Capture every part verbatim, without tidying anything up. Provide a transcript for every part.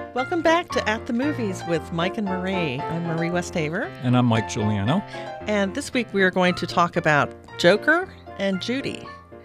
Welcome back to At the Movies with Mike and Marie. I'm Marie Westhaver. And I'm Mike Giuliano. And this week we are going to talk about Joker and Judy.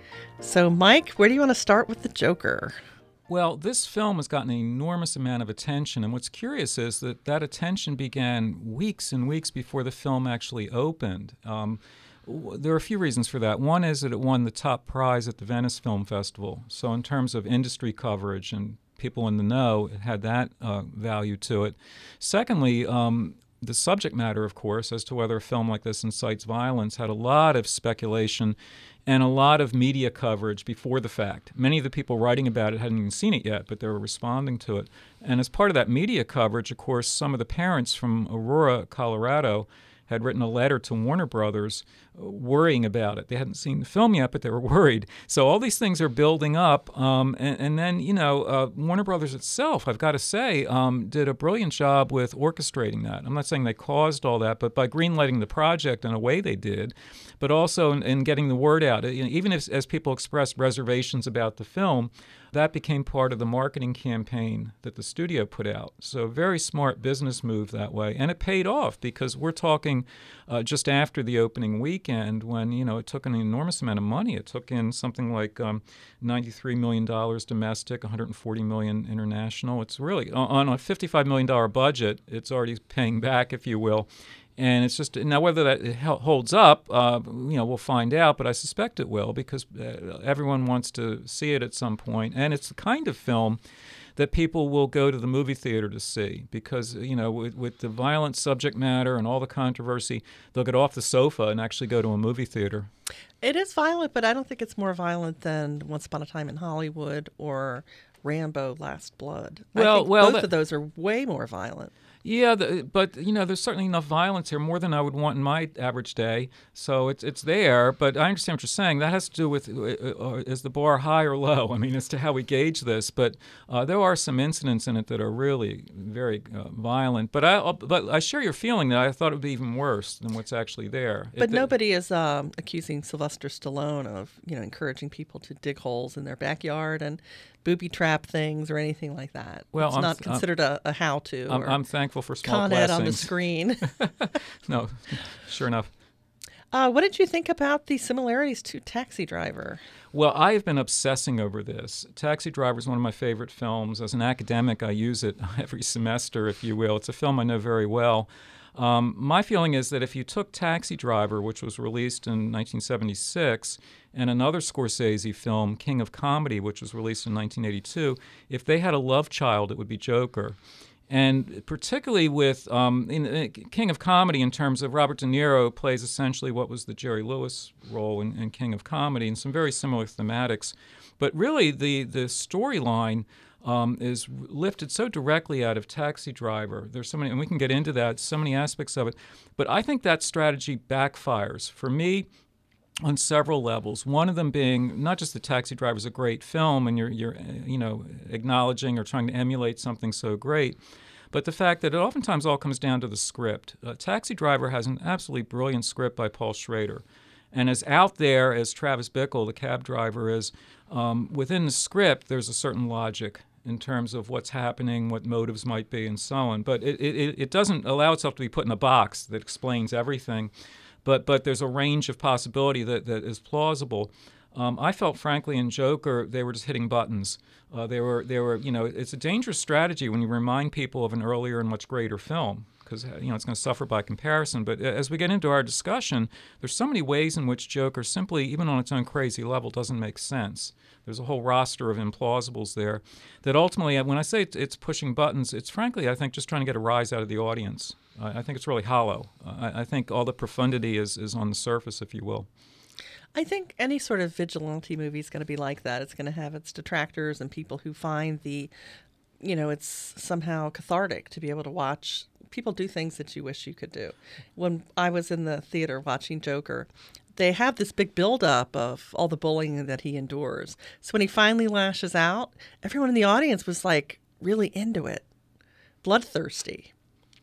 So, Mike, where do you want to start with the Joker? Well, this film has gotten an enormous amount of attention, and what's curious is that that attention began weeks and weeks before the film actually opened. Um, there are a few reasons for that. One is that it won the top prize at the Venice Film Festival. So in terms of industry coverage and people in the know, it had that uh, value to it. Secondly, um, the subject matter, of course, as to whether a film like this incites violence, had a lot of speculation and a lot of media coverage before the fact. Many of the people writing about it hadn't even seen it yet, but they were responding to it. And as part of that media coverage, of course, some of the parents from Aurora, Colorado, had written a letter to Warner Brothers uh, worrying about it. They hadn't seen the film yet, but they were worried. So all these things are building up. Um, and, and then, you know, uh, Warner Brothers itself, I've got to say, um, did a brilliant job with orchestrating that. I'm not saying they caused all that, but by greenlighting the project in a way they did, but also in, in getting the word out. You know, even if, as people expressed reservations about the film, that became part of the marketing campaign that the studio put out. So very smart business move that way. And it paid off because we're talking uh, just after the opening weekend when, you know, it took an enormous amount of money. It took in something like um, ninety-three million dollars domestic, one hundred forty million dollars international. It's really, on a fifty-five million dollars budget, it's already paying back, if you will. And it's just, now whether that holds up, uh, you know, we'll find out, but I suspect it will because uh, everyone wants to see it at some point. And it's the kind of film that people will go to the movie theater to see because, you know, with, with the violent subject matter and all the controversy, they'll get off the sofa and actually go to a movie theater. It is violent, but I don't think it's more violent than Once Upon a Time in Hollywood or Rambo: Last Blood. Well, I think well, both that, of those are way more violent. Yeah, the, but, you know, there's certainly enough violence here, more than I would want in my average day. So it's it's there, but I understand what you're saying. That has to do with, uh, is the bar high or low? I mean, as to how we gauge this. But uh, there are some incidents in it that are really very uh, violent. But I but I share your feeling that I thought it would be even worse than what's actually there. But it, nobody is um, accusing Sylvester Stallone of, you know, encouraging people to dig holes in their backyard and booby trap things or anything like that. Well, it's I'm, not considered I'm, a, a how-to. I'm, or I'm thankful for small Con Ed blessings. on the screen. No, sure enough. Uh, what did you think about the similarities to Taxi Driver? Well, I have been obsessing over this. Taxi Driver is one of my favorite films. As an academic, I use it every semester, if you will. It's a film I know very well. Um, my feeling is that if you took Taxi Driver, which was released in nineteen seventy-six, and another Scorsese film, King of Comedy, which was released in nineteen eighty-two, if they had a love child, it would be Joker. And particularly with um, in, in King of Comedy, in terms of Robert De Niro plays essentially what was the Jerry Lewis role in, in King of Comedy, and some very similar thematics. But really, the the storyline um, is lifted so directly out of Taxi Driver. There's so many, and we can get into that, so many aspects of it. But I think that strategy backfires. For me, on several levels. One of them being not just that Taxi Driver is a great film and you're, you're you know, acknowledging or trying to emulate something so great, but the fact that it oftentimes all comes down to the script. Uh, Taxi Driver has an absolutely brilliant script by Paul Schrader. And as out there as Travis Bickle, the cab driver, is, um, within the script, there's a certain logic in terms of what's happening, what motives might be, and so on. But it, it, it doesn't allow itself to be put in a box that explains everything. But but there's a range of possibility that, that is plausible. Um, I felt, frankly, in Joker, they were just hitting buttons. Uh, they were they were you know it's a dangerous strategy when you remind people of an earlier and much greater film because you know it's going to suffer by comparison. But as we get into our discussion, there's so many ways in which Joker simply, even on its own crazy level, doesn't make sense. There's a whole roster of implausibles there that ultimately, when I say it's, it's pushing buttons, it's frankly, I think, just trying to get a rise out of the audience. I, I think it's really hollow. I, I think all the profundity is, is on the surface, if you will. I think any sort of vigilante movie is going to be like that. It's going to have its detractors and people who find the, you know, it's somehow cathartic to be able to watch people do things that you wish you could do. When I was in the theater watching Joker, they have this big buildup of all the bullying that he endures. So when he finally lashes out, everyone in the audience was like really into it, bloodthirsty.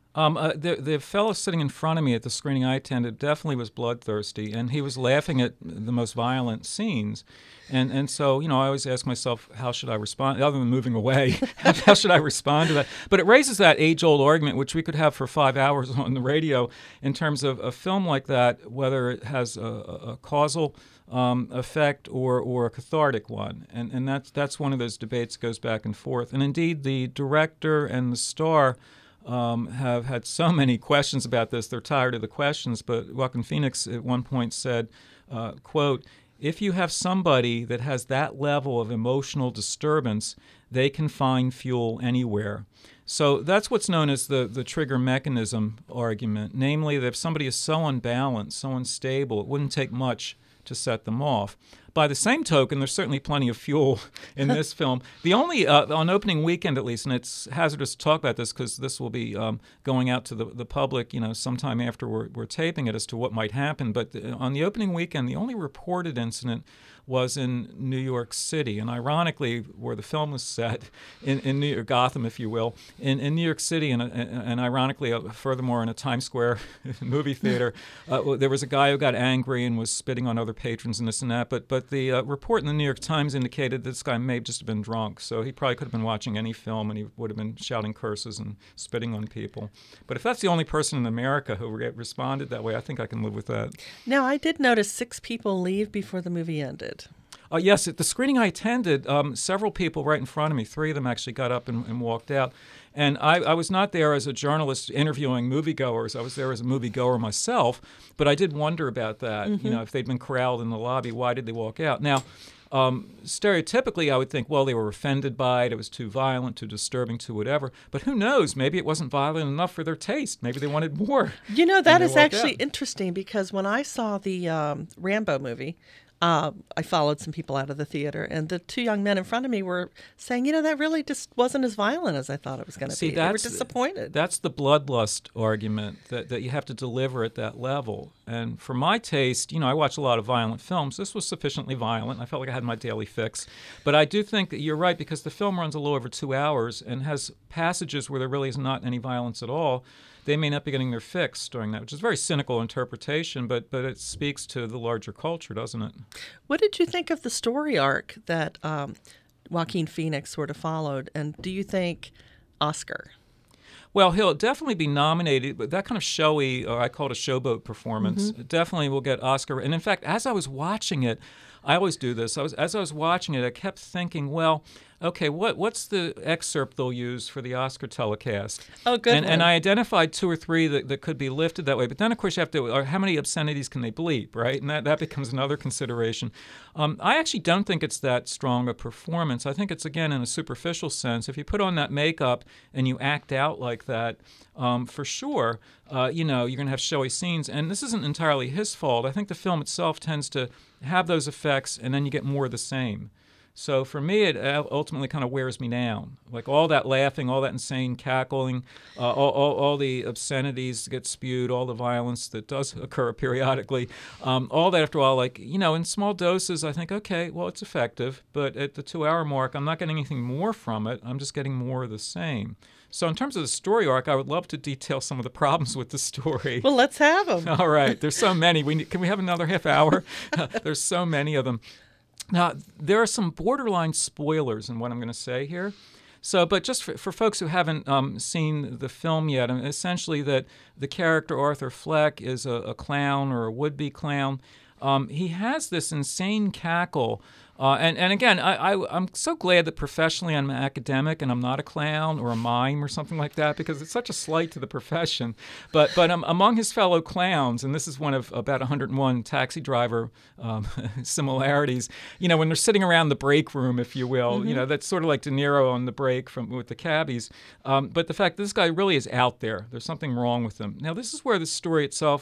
Um, uh, the the fellow sitting in front of me at the screening I attended definitely was bloodthirsty, and he was laughing at the most violent scenes, and and so you know I always ask myself, how should I respond other than moving away? How should I respond to that? But it raises that age-old argument, which we could have for five hours on the radio, in terms of a film like that, whether it has a, a causal Um, effect or or a cathartic one, and and that's that's one of those debates that goes back and forth. And indeed, the director and the star um, have had so many questions about this. They're tired of the questions. But Joaquin Phoenix at one point said, uh, "quote If you have somebody that has that level of emotional disturbance, they can find fuel anywhere." So that's what's known as the, the trigger mechanism argument, namely that if somebody is so unbalanced, so unstable, it wouldn't take much to set them off. By the same token, there's certainly plenty of fuel in this film. The only, uh, on opening weekend at least, and it's hazardous to talk about this because this will be um, going out to the, the public, you know, sometime after we're, we're taping it as to what might happen. But the, on the opening weekend, the only reported incident was in New York City, and ironically, where the film was set, in, in New York, Gotham, if you will, in, in New York City, and, and ironically, uh, furthermore, in a Times Square movie theater, uh, there was a guy who got angry and was spitting on other patrons and this and that, but but the uh, report in the New York Times indicated this guy may have just been drunk, so he probably could have been watching any film, and he would have been shouting curses and spitting on people. But if that's the only person in America who re- responded that way, I think I can live with that. Now, I did notice six people leave before the movie ended. Uh, yes, at the screening I attended, um, several people right in front of me, three of them actually got up and, and walked out. And I, I was not there as a journalist interviewing moviegoers. I was there as a moviegoer myself. But I did wonder about that. Mm-hmm. You know, if they'd been corralled in the lobby, why did they walk out? Now, um, stereotypically, I would think, well, they were offended by it. It was too violent, too disturbing, too whatever. But who knows? Maybe it wasn't violent enough for their taste. Maybe they wanted more. You know, that is actually out. interesting because when I saw the um, Rambo movie, Uh, I followed some people out of the theater, and the two young men in front of me were saying, you know, that really just wasn't as violent as I thought it was going to be. They were disappointed. That's the bloodlust argument, that, that you have to deliver at that level. And for my taste, you know, I watch a lot of violent films. This was sufficiently violent. I felt like I had my daily fix. But I do think that you're right, because the film runs a little over two hours and has passages where there really is not any violence at all. They may not be getting their fix during that, which is a very cynical interpretation, but but it speaks to the larger culture, doesn't it? What did you think of the story arc that um, Joaquin Phoenix sort of followed? And do you think Oscar? Well, he'll definitely be nominated, but that kind of showy, or I call it a showboat performance, mm-hmm. definitely will get Oscar. And in fact, as I was watching it, I always do this. I was, as I was watching it, I kept thinking, well, okay, what what's the excerpt they'll use for the Oscar telecast? Oh, good and, one. And I identified two or three that, that could be lifted that way. But then, of course, you have to, or how many obscenities can they bleep, right? And that, that becomes another consideration. Um, I actually don't think it's that strong a performance. I think it's, again, in a superficial sense. If you put on that makeup and you act out like that, um, for sure, uh, you know, you're going to have showy scenes. And this isn't entirely his fault. I think the film itself tends to have those effects, and then you get more of the same. So for me, it ultimately kind of wears me down. Like all that laughing, all that insane cackling, uh, all, all, all the obscenities that get spewed, all the violence that does occur periodically, um, all that after a while, like, you know, in small doses, I think, okay, well, it's effective. But at the two-hour mark, I'm not getting anything more from it. I'm just getting more of the same. So in terms of the story arc, I would love to detail some of the problems with the story. Well, let's have them. All right. There's so many. We need, can we have another half hour? There's so many of them. Now, there are some borderline spoilers in what I'm going to say here. So, but just for, for folks who haven't um, seen the film yet, I mean, essentially that the character Arthur Fleck is a, a clown or a would-be clown. Um, he has this insane cackle. Uh, and, and again, I, I, I'm so glad that professionally I'm an academic and I'm not a clown or a mime or something like that, because it's such a slight to the profession. But but um, among his fellow clowns, and this is one of about one hundred one Taxi Driver um, similarities, you know, when they're sitting around the break room, if you will, mm-hmm. you know, that's sort of like De Niro on the break from with the cabbies. Um, but the fact that this guy really is out there, there's something wrong with him. Now, this is where the story itself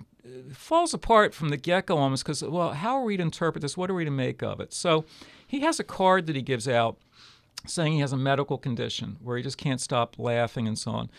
falls apart from the get-go almost, because, well, how are we to interpret this? What are we to make of it? So he has a card that he gives out saying he has a medical condition where he just can't stop laughing and so on.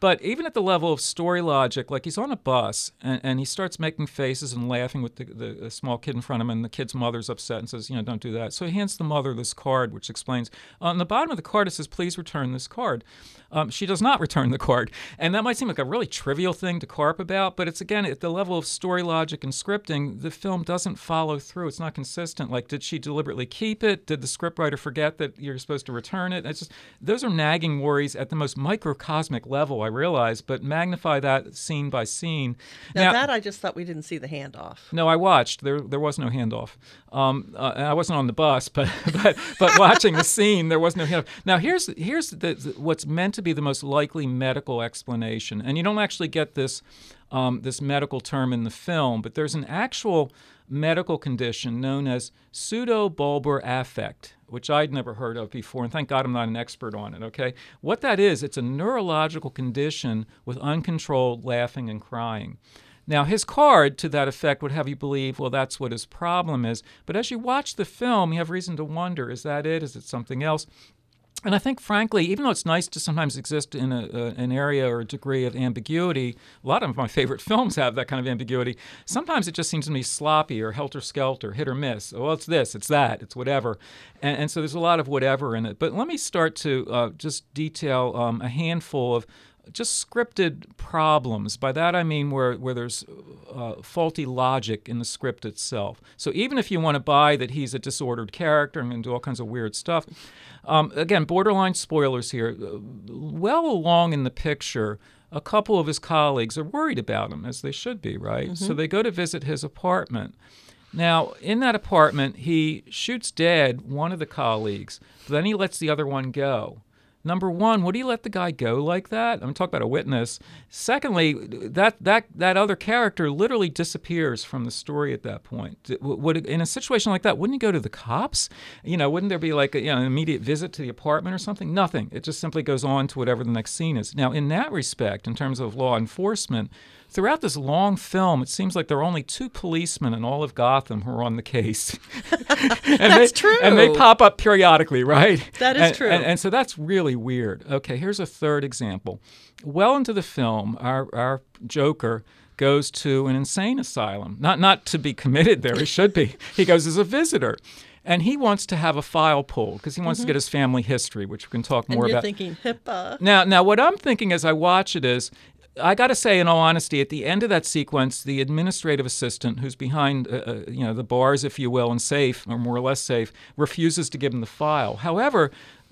But even at the level of story logic, like he's on a bus and, and he starts making faces and laughing with the, the, the small kid in front of him, and the kid's mother's upset and says, you know, don't do that. So he hands the mother this card, which explains, on the bottom of the card it says, please return this card. Um, she does not return the card. And that might seem like a really trivial thing to carp about, but it's, again, at the level of story logic and scripting, the film doesn't follow through. It's not consistent. Like, did she deliberately keep it? Did the scriptwriter forget that you're supposed to return it? It's just, those are nagging worries at the most microcosmic level, I realize, but magnify that scene by scene. Now, now that I just thought we didn't see the handoff. No, I watched. There there was no handoff. Um, uh, I wasn't on the bus, but but, but watching the scene, there was no handoff. Now, here's, here's the, the, what's meant to be the most likely medical explanation. And you don't actually get this um, this medical term in the film, but there's an actual medical condition known as pseudobulbar affect, which I'd never heard of before, and thank God I'm not an expert on it, okay? What that is, it's a neurological condition with uncontrolled laughing and crying. Now, his card to that effect would have you believe, well, that's what his problem is. But as you watch the film, you have reason to wonder, is that it? Is it something else? And I think, frankly, even though it's nice to sometimes exist in a, a, an area or a degree of ambiguity, a lot of my favorite films have that kind of ambiguity, sometimes it just seems to me sloppy or helter-skelter, hit or miss. Well, it's this, it's that, it's whatever. And, and so there's a lot of whatever in it. But let me start to uh, just detail um, a handful of just scripted problems. By that I mean where, where there's uh, faulty logic in the script itself. So even if you want to buy that he's a disordered character and can do all kinds of weird stuff, um, again, borderline spoilers here, well along in the picture, a couple of his colleagues are worried about him, as they should be, right? Mm-hmm. So they go to visit his apartment. Now, in that apartment, he shoots dead one of the colleagues, but then he lets the other one go. Number one, would he let the guy go like that? I'm talking about a witness. Secondly, that that that other character literally disappears from the story at that point. Would in a situation like that, wouldn't he go to the cops? You know, wouldn't there be like a, you know, an immediate visit to the apartment or something? Nothing. It just simply goes on to whatever the next scene is. Now, in that respect, in terms of law enforcement, throughout this long film, it seems like there are only two policemen in all of Gotham who are on the case. and that's they, true. And they pop up periodically, right? That is and, true. And, and so that's really weird. Okay, here's a third example. Well into the film, our, our Joker goes to an insane asylum. Not, not to be committed there, he should be. He goes as a visitor. And he wants to have a file pulled because he wants mm-hmm. to get his family history, which we can talk more and you're about. Thinking HIPAA. Now, now, what I'm thinking as I watch it is, I got to say, in all honesty, at the end of that sequence, the administrative assistant, who's behind, uh, uh, you know, the bars, if you will, and safe, or more or less safe, refuses to give him the file. However,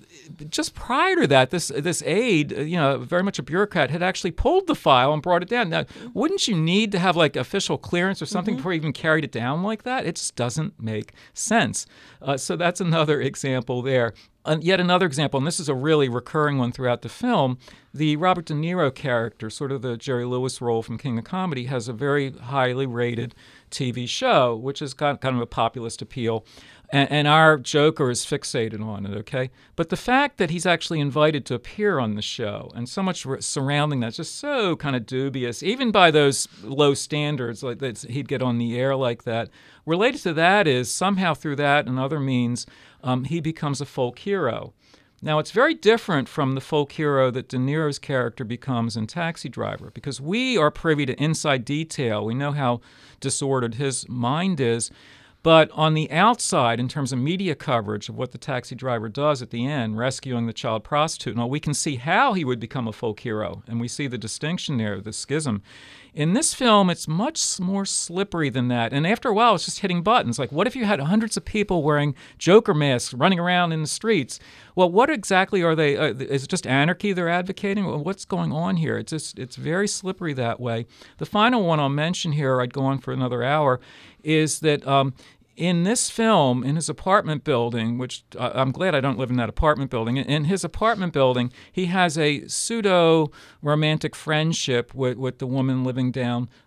just prior to that, this this aide, you know, very much a bureaucrat, had actually pulled the file and brought it down. Now, wouldn't you need to have like official clearance or something mm-hmm. before you even carried it down like that? It just doesn't make sense. Uh, so that's another example there. Uh, yet another example, and this is a really recurring one throughout the film, the Robert De Niro character, sort of the Jerry Lewis role from King of Comedy, has a very highly rated T V show, which has got kind of a populist appeal. And, and our Joker is fixated on it, okay? But the fact that he's actually invited to appear on the show and so much re- surrounding that is just so kind of dubious, even by those low standards, like that he'd get on the air like that. Related to that is somehow through that and other means, um, he becomes a folk hero. Now, it's very different from the folk hero that De Niro's character becomes in Taxi Driver, because we are privy to inside detail. We know how disordered his mind is. But on the outside, in terms of media coverage of what the taxi driver does at the end, rescuing the child prostitute, and all, we can see how he would become a folk hero, and we see the distinction there, the schism. In this film, it's much more slippery than that, and after a while, it's just hitting buttons. Like, what if you had hundreds of people wearing Joker masks running around in the streets? Well, what exactly are they? Uh, is it just anarchy they're advocating? Well, what's going on here? It's just, it's very slippery that way. The final one I'll mention here, I'd go on for another hour, is that um, in this film, in his apartment building, which uh, I'm glad I don't live in that apartment building, in his apartment building, he has a pseudo-romantic friendship with, with the woman living down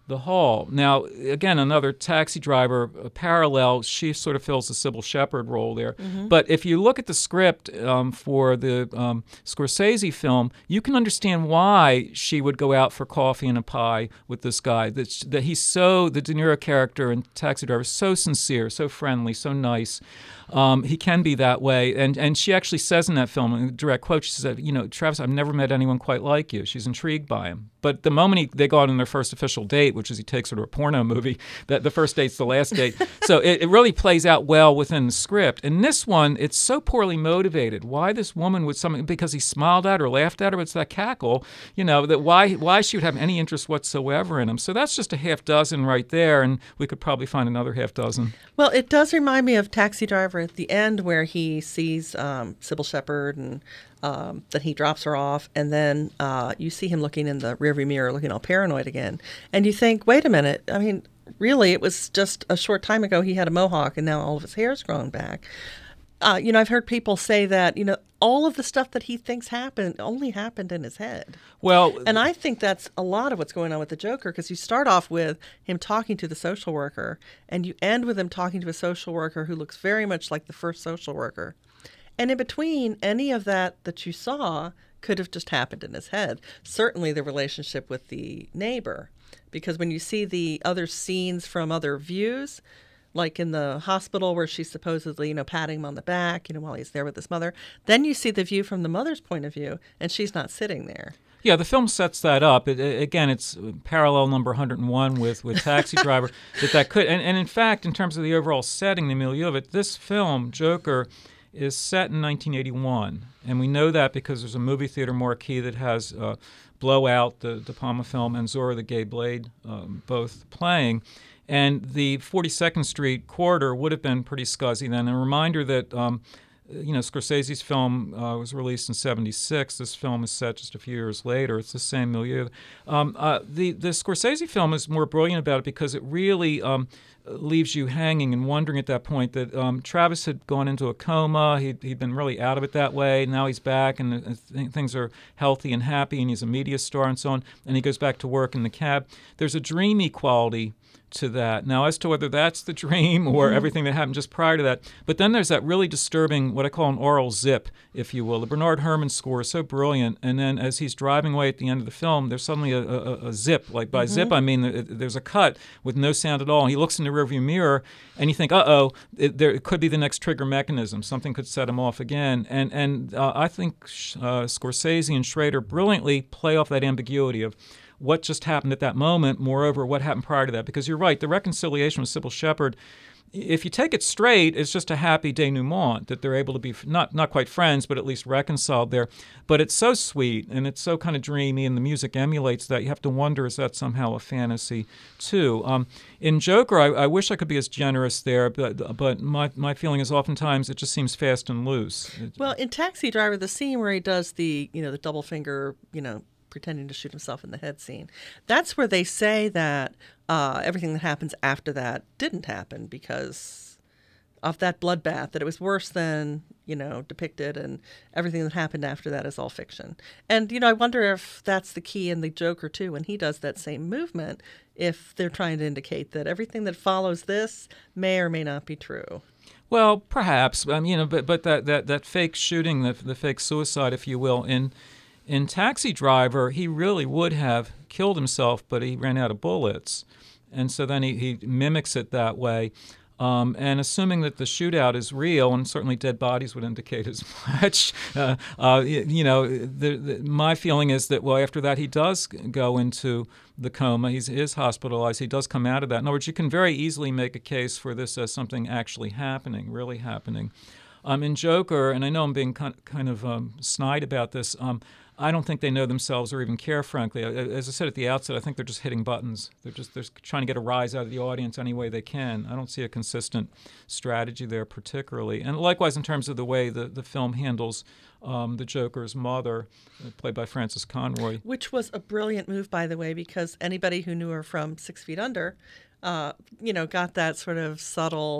the hall. Now, again, another Taxi Driver uh, parallel. She sort of fills the Sybil Shepherd role there. Mm-hmm. But if you look at the script um, for the um, Scorsese film, you can understand why she would go out for coffee and a pie with this guy. That, that he's so, the De Niro character in Taxi Driver, so sincere, so friendly, so nice. Um, he can be that way. And and she actually says in that film, in a direct quote, she said, you know, Travis, I've never met anyone quite like you. She's intrigued by him. But the moment he, they go out on their first official date, which is he takes her to a porno movie, that the first date's the last date. So it, it really plays out well within the script. In this one, it's so poorly motivated. Why this woman would something, because he smiled at her, laughed at her, it's that cackle, you know, that why why she would have any interest whatsoever in him. So that's just a half dozen right there, and we could probably find another half dozen. Well, it does remind me of Taxi Driver at the end, where he sees um, Sybil Shepherd and um, then he drops her off, and then uh, you see him looking in the rearview mirror, looking all paranoid again. And you think, wait a minute, I mean, really, it was just a short time ago he had a mohawk, and now all of his hair's grown back. Uh, you know, I've heard people say that, you know, all of the stuff that he thinks happened only happened in his head. Well, and I think that's a lot of what's going on with the Joker, because you start off with him talking to the social worker, and you end with him talking to a social worker who looks very much like the first social worker. And in between, any of that that you saw could have just happened in his head. Certainly the relationship with the neighbor, because when you see the other scenes from other views, like in the hospital where she's supposedly, you know, patting him on the back, you know, while he's there with his mother, then you see the view from the mother's point of view, and she's not sitting there. Yeah, the film sets that up. It, it, again, it's parallel number one hundred one with, with Taxi Driver. that that could, and, and in fact, in terms of the overall setting, the milieu of it, this film, Joker, is set in nineteen eighty-one. And we know that because there's a movie theater marquee that has uh, Blowout, the De Palma film, and Zora the Gay Blade um, both playing. And the forty-second Street corridor would have been pretty scuzzy then. A reminder that, um, you know, Scorsese's film uh, was released in seventy-six. This film is set just a few years later. It's the same milieu. Um, uh, the, the Scorsese film is more brilliant about it because it really um, leaves you hanging and wondering at that point that um, Travis had gone into a coma. He'd, he'd been really out of it that way. Now he's back, and uh, th- things are healthy and happy, and he's a media star and so on. And he goes back to work in the cab. There's a dreamy quality to that. Now, as to whether that's the dream or mm-hmm. everything that happened just prior to that, but then there's that really disturbing, what I call an oral zip, if you will. The Bernard Herrmann score is so brilliant, and then as he's driving away at the end of the film, there's suddenly a, a, a zip. Like by mm-hmm. zip, I mean there's a cut with no sound at all, and he looks in the rearview mirror, and you think, uh-oh, it, there it could be the next trigger mechanism. Something could set him off again. And, and uh, I think uh, Scorsese and Schrader brilliantly play off that ambiguity of what just happened at that moment, moreover, what happened prior to that. Because you're right, the reconciliation with Sybil Shepherd, if you take it straight, it's just a happy denouement that they're able to be not not quite friends, but at least reconciled there. But it's so sweet, and it's so kind of dreamy, and the music emulates that. You have to wonder, is that somehow a fantasy, too? Um, in Joker, I, I wish I could be as generous there, but but my, my feeling is oftentimes it just seems fast and loose. Well, in Taxi Driver, the scene where he does the, you know, the double finger, you know, pretending to shoot himself in the head scene, that's where they say that uh, everything that happens after that didn't happen because of that bloodbath, that it was worse than, you know, depicted, and everything that happened after that is all fiction. And, you know, I wonder if that's the key in the Joker, too, when he does that same movement, if they're trying to indicate that everything that follows this may or may not be true. Well, perhaps, um, you know, but but that, that, that fake shooting, the, the fake suicide, if you will, in In Taxi Driver, he really would have killed himself, but he ran out of bullets. And so then he, he mimics it that way. Um, and assuming that the shootout is real, and certainly dead bodies would indicate as much, uh, uh, you, you know, the, the, my feeling is that, well, after that he does go into the coma. He's is hospitalized. He does come out of that. In other words, you can very easily make a case for this as something actually happening, really happening. Um, in Joker, and I know I'm being kind, kind of um, snide about this, um, I don't think they know themselves or even care, frankly. As I said at the outset, I think they're just hitting buttons. They're just they're trying to get a rise out of the audience any way they can. I don't see a consistent strategy there particularly. And likewise in terms of the way the, the film handles um, the Joker's mother, uh, played by Frances Conroy. Which was a brilliant move, by the way, because anybody who knew her from Six Feet Under, uh, you know, got that sort of subtle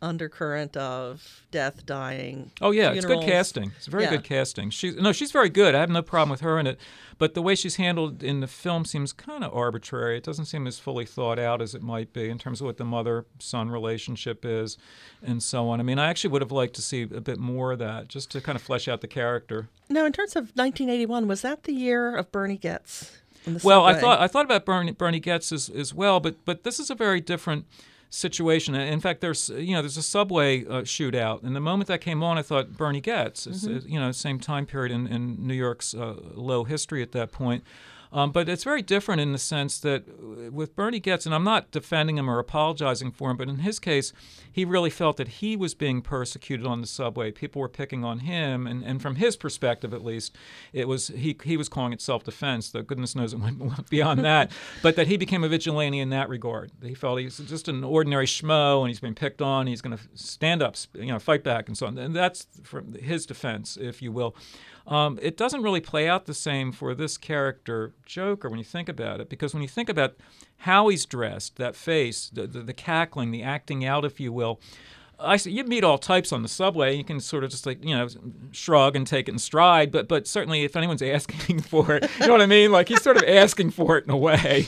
undercurrent of death, dying. Oh yeah, funerals. It's good casting. It's very Yeah. good casting. She's no, she's very good. I have no problem with her in it, but the way she's handled in the film seems kind of arbitrary. It doesn't seem as fully thought out as it might be in terms of what the mother-son relationship is, and so on. I mean, I actually would have liked to see a bit more of that, just to kind of flesh out the character. Now, in terms of nineteen eighty-one, was that the year of Bernie Getz? In the Well, I subway? thought I thought about Bernie, Bernie Getz as, as well, but but this is a very different situation. In fact, there's you know there's a subway uh, shootout, and the moment that came on, I thought Bernie Getz. It's, Mm-hmm. uh, you know, same time period in, in New York's uh, low history at that point. Um, but it's very different in the sense that uh, with Bernie Getz, and I'm not defending him or apologizing for him, but in his case, he really felt that he was being persecuted on the subway. People were picking on him, and, and from his perspective, at least, it was he he was calling it self-defense. Though goodness knows it went beyond that. But that he became a vigilante in that regard. He felt he's just an ordinary schmo, and he's being picked on. He's going to stand up, you know, fight back, and so on. And that's from his defense, if you will. Um, it doesn't really play out the same for this character, Joker, when you think about it, because when you think about how he's dressed, that face, the, the, the cackling, the acting out, if you will, I see, you meet all types on the subway. You can sort of just like, you know, shrug and take it in stride. But but certainly if anyone's asking for it, you know what I mean? Like he's sort of asking for it in a way.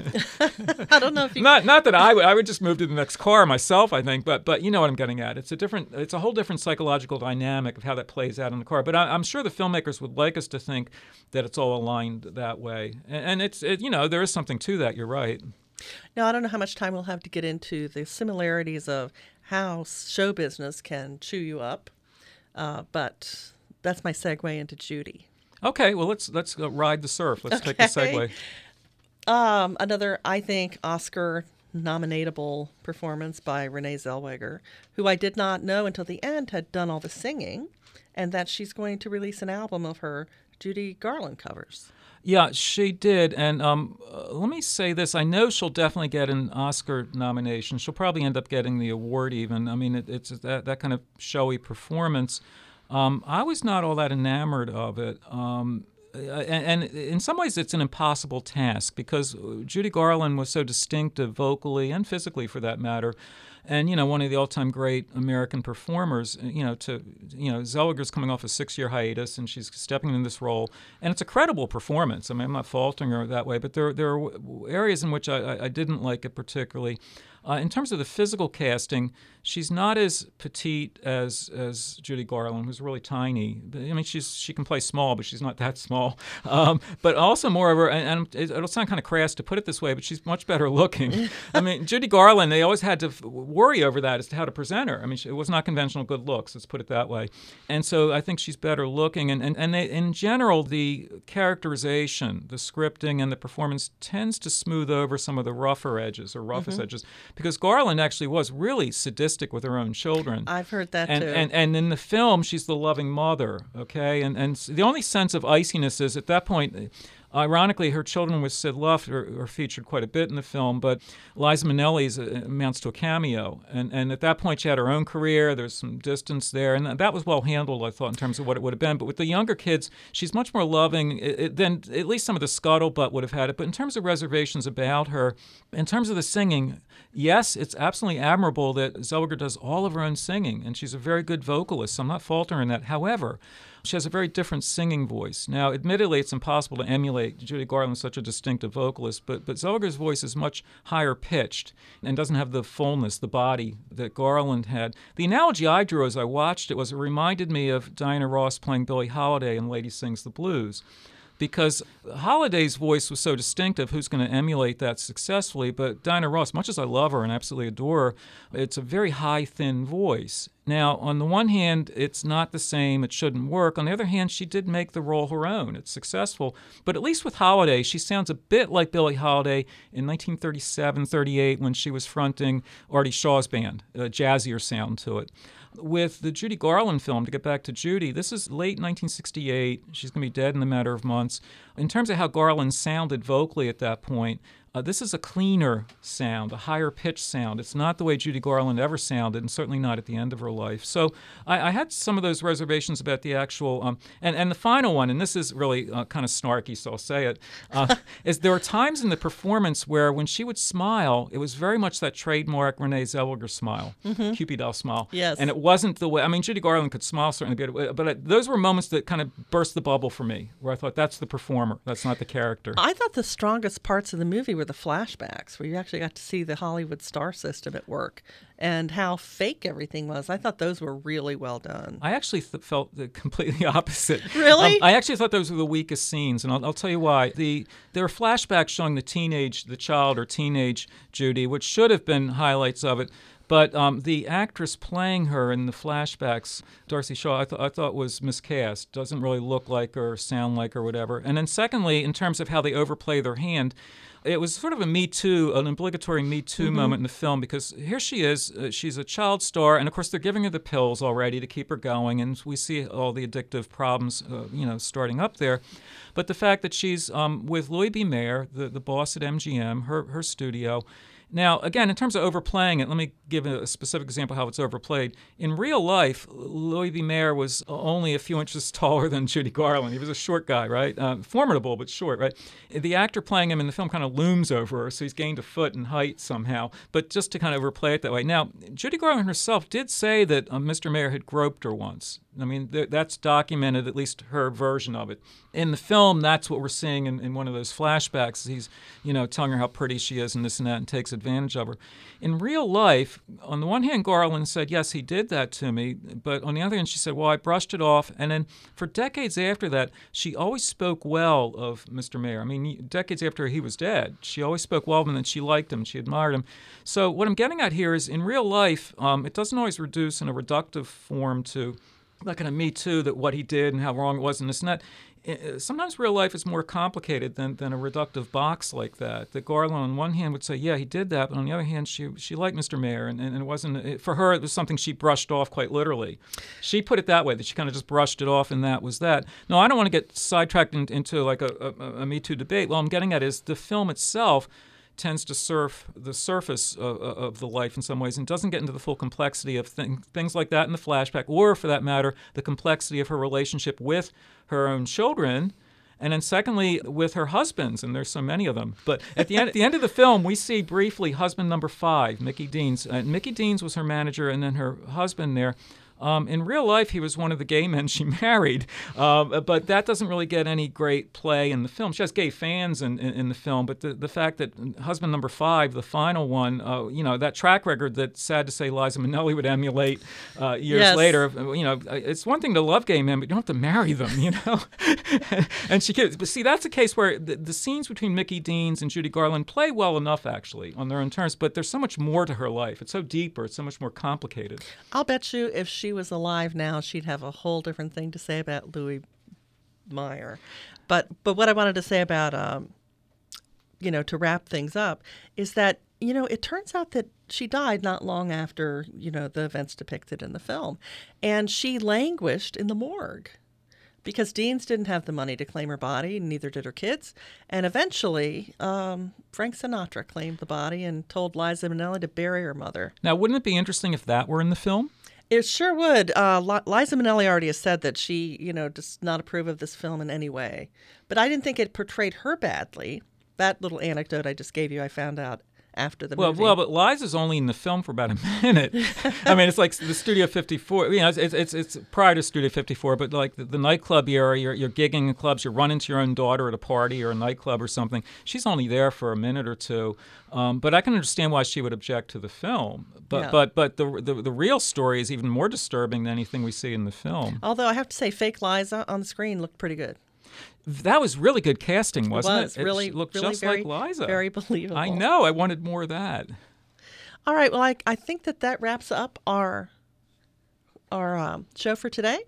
I don't know if you... Not not that I would I would just move to the next car myself, I think. But but you know what I'm getting at. It's a different, it's a whole different psychological dynamic of how that plays out in the car. But I, I'm sure the filmmakers would like us to think that it's all aligned that way. And, and it's it, you know there is something to that. You're right. Now, I don't know how much time we'll have to get into the similarities of how show business can chew you up, uh, but that's my segue into Judy. Okay, well let's let's uh, ride the surf. Let's take the Okay. segue. Um, another, I think, Oscar nominatable performance by Renee Zellweger, who I did not know until the end had done all the singing, and that she's going to release an album of her Judy Garland covers. Yeah, she did. And um, uh, let me say this. I know she'll definitely get an Oscar nomination. She'll probably end up getting the award even. I mean, it, it's that, that kind of showy performance. Um, I was not all that enamored of it. Um, and, and in some ways, it's an impossible task because Judy Garland was so distinctive vocally and physically, for that matter. And, you know, one of the all-time great American performers, you know, to, you know, Zellweger's coming off a six-year hiatus and she's stepping into this role. And it's a credible performance. I mean, I'm not faulting her that way, but there, there are areas in which I, I didn't like it particularly. Uh, in terms of the physical casting, she's not as petite as as Judy Garland, who's really tiny. I mean, she's she can play small, but she's not that small. Um, but also, moreover, and, and it'll sound kind of crass to put it this way, but she's much better looking. I mean, Judy Garland, they always had to f- worry over that as to how to present her. I mean, she, it was not conventional good looks, let's put it that way. And so I think she's better looking. And, and, and they, in general, the characterization, the scripting, and the performance tends to smooth over some of the rougher edges or roughest Mhm. edges. Because Garland actually was really sadistic with her own children. I've heard that and, too. And, and in the film, she's the loving mother, okay? And, and the only sense of iciness is at that point, ironically, her children with Sid Luft are, are featured quite a bit in the film, but Liza Minnelli's uh, amounts to a cameo. And, and at that point, she had her own career. There's some distance there. And that, that was well handled, I thought, in terms of what it would have been. But with the younger kids, she's much more loving it, it, than at least some of the scuttlebutt would have had it. But in terms of reservations about her, in terms of the singing, yes, it's absolutely admirable that Zellweger does all of her own singing, and she's a very good vocalist, so I'm not faltering that. However, she has a very different singing voice. Now, admittedly, it's impossible to emulate Judy Garland, such a distinctive vocalist, but, but Zellweger's voice is much higher pitched and doesn't have the fullness, the body that Garland had. The analogy I drew as I watched it was it reminded me of Diana Ross playing Billie Holiday in Lady Sings the Blues. Because Holiday's voice was so distinctive, who's going to emulate that successfully? But Diana Ross, much as I love her and absolutely adore her, it's a very high, thin voice. Now, on the one hand, it's not the same. It shouldn't work. On the other hand, she did make the role her own. It's successful. But at least with Holiday, she sounds a bit like Billie Holiday in nineteen thirty-seven, thirty-eight when she was fronting Artie Shaw's band, a jazzier sound to it. With the Judy Garland film, to get back to Judy, this is late nineteen sixty-eight. She's going to be dead in a matter of months. In terms of how Garland sounded vocally at that point, Uh, this is a cleaner sound, a higher pitched sound. It's not the way Judy Garland ever sounded, and certainly not at the end of her life. So I, I had some of those reservations about the actual, um, and, and the final one, and this is really uh, kind of snarky, so I'll say it, uh, is there were times in the performance where when she would smile, it was very much that trademark Renee Zellweger smile, mm-hmm. Cupid doll smile. Yes. And it wasn't the way, I mean, Judy Garland could smile certainly good, but it, those were moments that kind of burst the bubble for me, where I thought that's the performer, that's not the character. I thought the strongest parts of the movie were the flashbacks, where you actually got to see the Hollywood star system at work and how fake everything was. I thought those were really well done. I actually th- felt the completely opposite. Really? Um, I actually thought those were the weakest scenes, and I'll, I'll tell you why. The There are flashbacks showing the teenage, the child or teenage Judy, which should have been highlights of it. But um, the actress playing her in the flashbacks, Darcy Shaw, I, th- I thought was miscast. Doesn't really look like her, or sound like her, or whatever. And then secondly, in terms of how they overplay their hand, it was sort of a Me Too, an obligatory Me Too mm-hmm. moment in the film, because here she is, uh, she's a child star, and of course they're giving her the pills already to keep her going, and we see all the addictive problems, uh, you know, starting up there. But the fact that she's um, with Louis B. Mayer, the, the boss at M G M, her her studio. Now, again, in terms of overplaying it, let me give a specific example how it's overplayed. In real life, Louis B. Mayer was only a few inches taller than Judy Garland. He was a short guy, right? Uh, formidable, but short, right? The actor playing him in the film kind of looms over her, so he's gained a foot in height somehow, but just to kind of overplay it that way. Now, Judy Garland herself did say that uh, Mister Mayer had groped her once. I mean, th- that's documented, at least her version of it. In the film, that's what we're seeing in, in one of those flashbacks. He's, you know, telling her how pretty she is and this and that, and takes advantage of her. In real life, on the one hand, Garland said, yes, he did that to me. But on the other hand, she said, well, I brushed it off. And then for decades after that, she always spoke well of Mister Mayer. I mean, decades after he was dead, she always spoke well of him, and she liked him, she admired him. So what I'm getting at here is, in real life, um, it doesn't always reduce in a reductive form to that kind of Me Too, that what he did and how wrong it was and this and that. Sometimes real life is more complicated than, than a reductive box like that. That Garland, on one hand, would say, yeah, he did that, but on the other hand, she she liked Mister Mayer, and, and it wasn't, it, for her, it was something she brushed off quite literally. She put it that way, that she kind of just brushed it off, and that was that. No, I don't want to get sidetracked in, into like a, a, a Me Too debate. What I'm getting at is the film itself tends to surf the surface of, of the life in some ways and doesn't get into the full complexity of th- things like that in the flashback, or, for that matter, the complexity of her relationship with her own children, and then secondly, with her husbands, and there's so many of them. But at the end, at the end of the film, we see briefly husband number five, Mickey Deans. Uh, Mickey Deans was her manager, and then her husband there. Um, in real life, he was one of the gay men she married, uh, but that doesn't really get any great play in the film. She has gay fans in, in, in the film, but the, the fact that husband number five, the final one, uh, you know, that track record that, sad to say, Liza Minnelli would emulate uh, years yes. later, you know, it's one thing to love gay men, but you don't have to marry them, you know? And she could, but see, that's a case where the, the scenes between Mickey Deans and Judy Garland play well enough, actually, on their own terms, but there's so much more to her life. It's so deeper. It's so much more complicated. I'll bet you if she was alive now, she'd have a whole different thing to say about Louis Mayer. But but what I wanted to say about, um, you know, to wrap things up, is that, you know, it turns out that she died not long after, you know, the events depicted in the film. And she languished in the morgue because Deans didn't have the money to claim her body, and neither did her kids. And eventually, um, Frank Sinatra claimed the body and told Liza Minnelli to bury her mother. Now, wouldn't it be interesting if that were in the film? It sure would. Uh, Liza Minnelli already has said that she, you know, does not approve of this film in any way. But I didn't think it portrayed her badly. That little anecdote I just gave you, I found out after the well, movie. Well, but Liza's only in the film for about a minute. I mean, it's like the Studio fifty-four. You know, it's it's it's prior to Studio fifty-four, but like the, the nightclub era, you're, you're gigging in clubs, you run into your own daughter at a party or a nightclub or something. She's only there for a minute or two. Um, but I can understand why she would object to the film. But yeah. but but the, the the real story is even more disturbing than anything we see in the film. Although I have to say, fake Liza on the screen looked pretty good. That was really good casting, wasn't it? Was. It, really, it looked really just very, like Liza. Very believable. I know. I wanted more of that. All right. Well, I, I think that that wraps up our our um, show for today.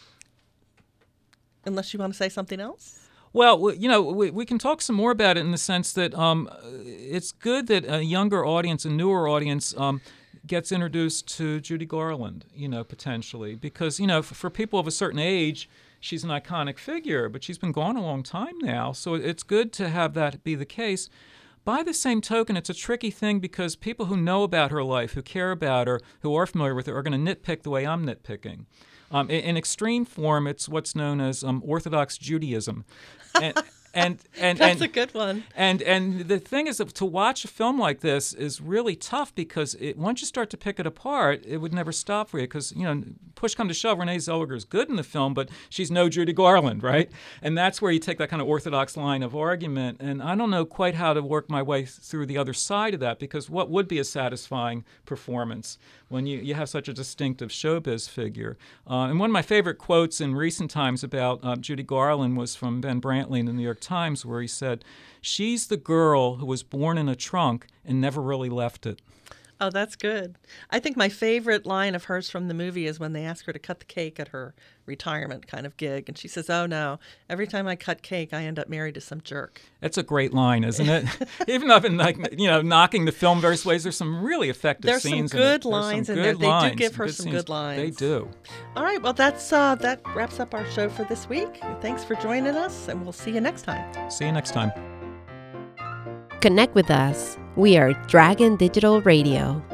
Unless you want to say something else. Well, you know, we, we can talk some more about it in the sense that um, it's good that a younger audience, a newer audience, um, gets introduced to Judy Garland, you know, potentially. Because, you know, for, for people of a certain age, she's an iconic figure, but she's been gone a long time now. So it's good to have that be the case. By the same token, it's a tricky thing because people who know about her life, who care about her, who are familiar with her, are going to nitpick the way I'm nitpicking. Um, in, in extreme form, it's what's known as um, Orthodox Judaism. And, and, and, That's and, a good one. And and the thing is that to watch a film like this is really tough because it, once you start to pick it apart, it would never stop for you because, you know, push come to shove, Renee Zellweger is good in the film, but she's no Judy Garland, right? And that's where you take that kind of orthodox line of argument. And I don't know quite how to work my way through the other side of that because what would be a satisfying performance when you, you have such a distinctive showbiz figure? Uh, and one of my favorite quotes in recent times about uh, Judy Garland was from Ben Brantley in the New York Times, where he said, "She's the girl who was born in a trunk and never really left it." Oh, that's good. I think my favorite line of hers from the movie is when they ask her to cut the cake at her retirement kind of gig. And she says, "Oh, no, every time I cut cake, I end up married to some jerk." That's a great line, isn't it? Even though I've been, like, you know, knocking the film various ways, there's some really effective There's scenes some good in it. lines some in good there. lines, They do give her good some scenes. good lines. They do. All right. Well, that's uh, that wraps up our show for this week. Thanks for joining us, and we'll see you next time. See you next time. Connect with us. We are Dragon Digital Radio.